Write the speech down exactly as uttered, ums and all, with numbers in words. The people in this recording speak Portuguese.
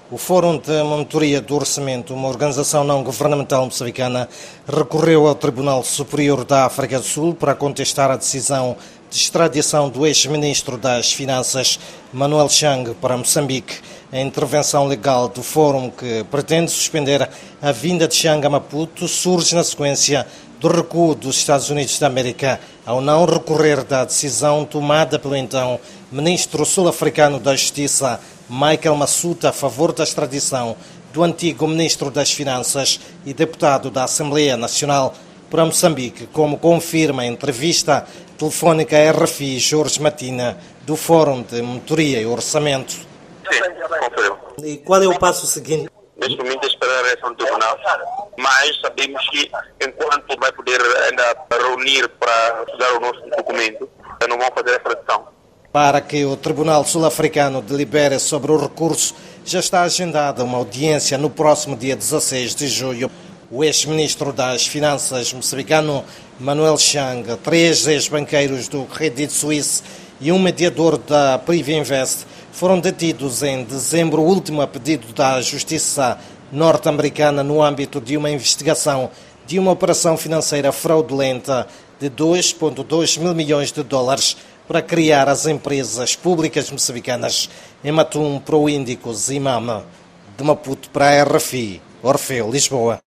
O Fórum de Monitoria do Orçamento, uma organização não governamental moçambicana, recorreu ao Tribunal Superior da África do Sul para contestar a decisão de extradição do ex-ministro das Finanças, Manuel Chang, para Moçambique. A intervenção legal do Fórum, que pretende suspender a vinda de Chang a Maputo, surge na sequência do recuo dos Estados Unidos da América ao não recorrer da decisão tomada pelo então ministro sul-africano da Justiça, Michael Massuta, a favor da extradição do antigo ministro das Finanças e deputado da Assembleia Nacional para Moçambique, como confirma a entrevista telefónica à R F I Jorge Matina, do Fórum de Monitoria e Orçamento. Sim, confirmo. E qual é o passo seguinte? Neste momento, esperar a reação do tribunal, mas sabemos que, enquanto vai poder ainda reunir para estudar o nosso documento, não vão fazer a extradição. Para que o Tribunal Sul-Africano delibere sobre o recurso, já está agendada uma audiência no próximo dia dezasseis de julho. O ex-ministro das Finanças moçambicano, Manuel Chang, três ex-banqueiros do Credit Suisse e um mediador da Privinvest foram detidos em dezembro último a pedido da Justiça norte-americana no âmbito de uma investigação de uma operação financeira fraudulenta de dois vírgula dois mil milhões de dólares para criar as empresas públicas moçambicanas. Em Matum, para o Índico Zimama, de Maputo para a R F I, Orfeu, Lisboa.